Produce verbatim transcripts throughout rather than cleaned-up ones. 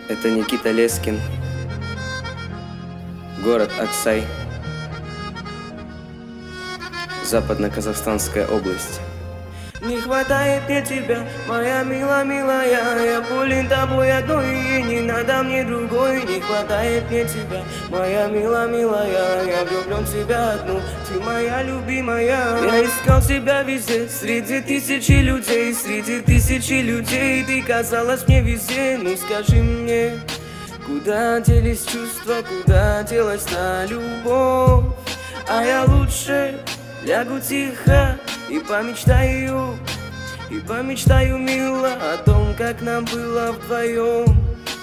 Это Никита Лескин, город Аксай, Западно-Казахстанская область. Не хватает мне тебя, моя мила, милая. Я болен тобой одной, и не надо мне другой. Не хватает мне тебя, моя мила, милая. Я влюблен в тебя одну, ты моя любимая. Я искал тебя везде, среди тысячи людей. Среди тысячи людей ты казалась мне везде. Ну скажи мне, куда делись чувства, куда делась та любовь? А я лучше лягу тихо и помечтаю, и помечтаю, мило, о том, как нам было вдвоем,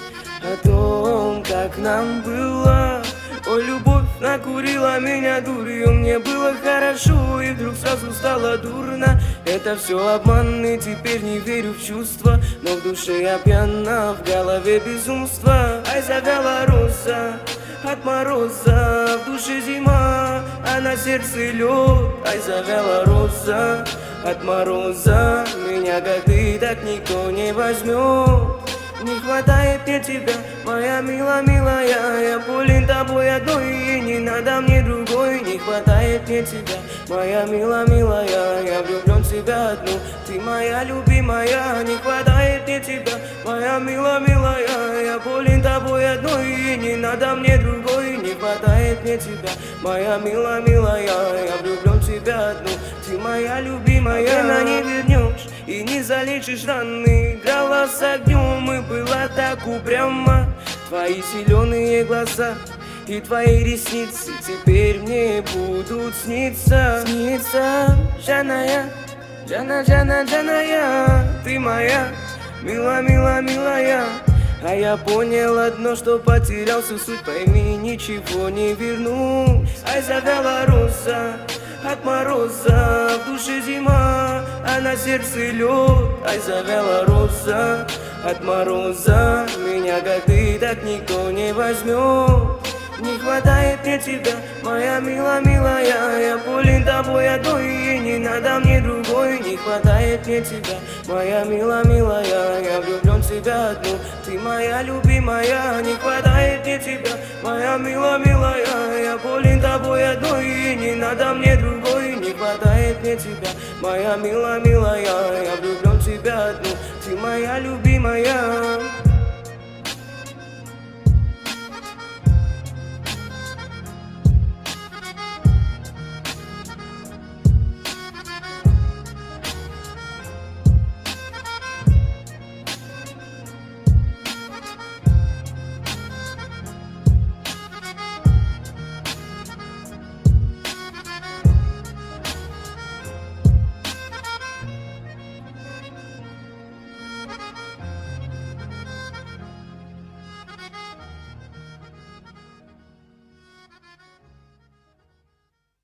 о том, как нам было. Ой, любовь накурила меня дурью, мне было хорошо, и вдруг сразу стало дурно. Это все обман, и теперь не верю в чувства, но в душе я пьяна, в голове безумство. Ай, завяла роза от мороза, в душе зима, а на сердце лед. Ай, завяла роза от мороза, меня как ты так никто не возьмет. Не хватает мне тебя, моя мила, милая. Я болен тобой одной, и не надо мне другой. Не хватает мне тебя, моя мила, милая. Я влюблен в тебя одну, ты моя любимая. Не хватает мне тебя, моя мила, милая. Я болен тобой одной, и не надо мне другой. Не хватает мне тебя, моя мила, милая. Я влюблен в тебя одну, ты моя любимая. Время не вернешь и не залечишь раны. Играла с огнем и была так упряма. Твои зеленые глаза и твои ресницы теперь мне будут сниться. Сниться, Жаная, Жана, Жана, Жаная. Ты моя, мила, мила, милая. А я понял одно, что потерял всю суть. Пойми, ничего не верну. Ай, завяла роза от мороза, в душе зима, а на сердце лед. Ай, завяла роза от мороза, меня как ты так никто не возьмет. Не хватает мне тебя, моя мила, милая. Я болен тобой одной, и не надо мне другой. Не хватает мне тебя, моя мила, милая. Я влюблен в тебя одну, ты моя любимая. Не хватает мне тебя, моя мила, милая. Я болен тобой одной, и не надо мне другой. Не хватает мне тебя, моя мила, милая. Я влюблен в тебя одну, ты моя любимая.